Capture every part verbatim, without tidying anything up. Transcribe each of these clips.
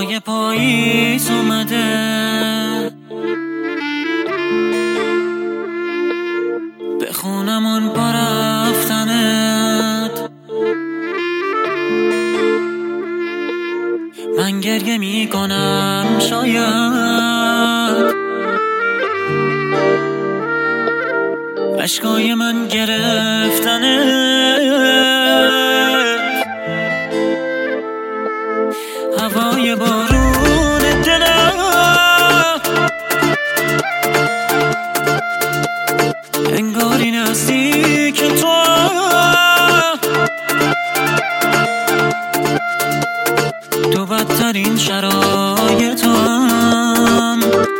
هوای پاییز اومده، به خونمون پا رفتنت. من گریه میکنم شاید اشکای من گرفتنت. هوای بارون دلم انگاری نزدیک تو، تو بدترین شرایطم،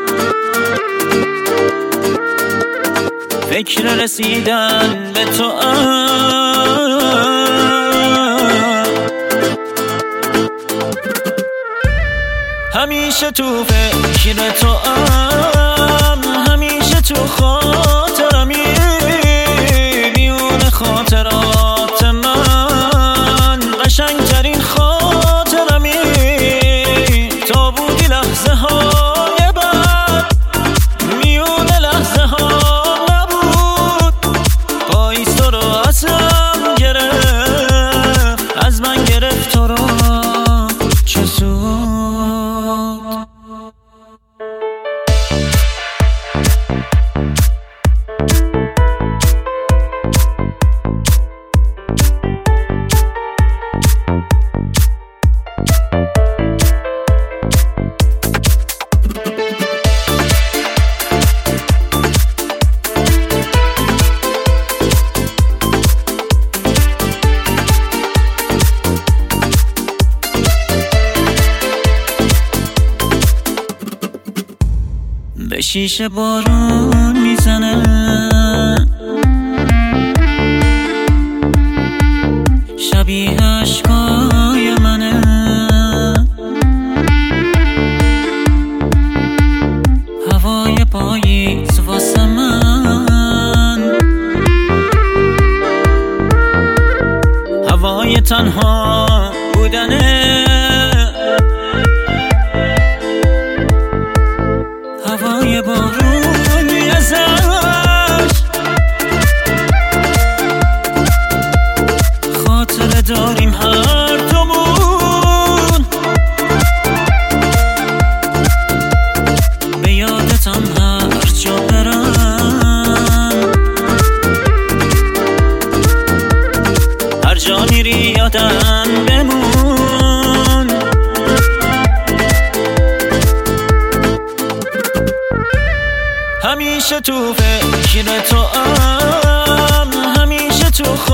فکر رسیدن به تو همیشه تو فکر تو ام، همیشه تو خاطرمی، میون خاطرات من قشنگترین خاطرمی. تا بودی لحظه های بعد، میون لحظه ها نبود. پاییز تو رو ازم گرفت، از من گرفت تو رو، چه سود. به شیشه بارون میزنه، شبیه اشکای منه. هوای پاییز واسه من، هوای تنها بودنه. هوای بارون ازش خاطره داریم هر دومون، به یادتم هر جا برم، هر جا میری یادم بمون. همیشه تو فکر تو ام، همیشه تو